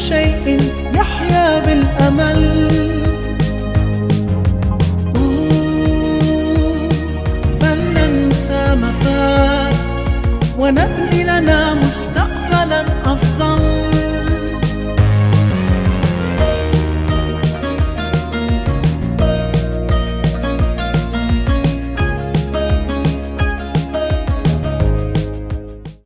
شيء يحيا بالأمل. فلننسى ما فات ونبني لنا مستقبلا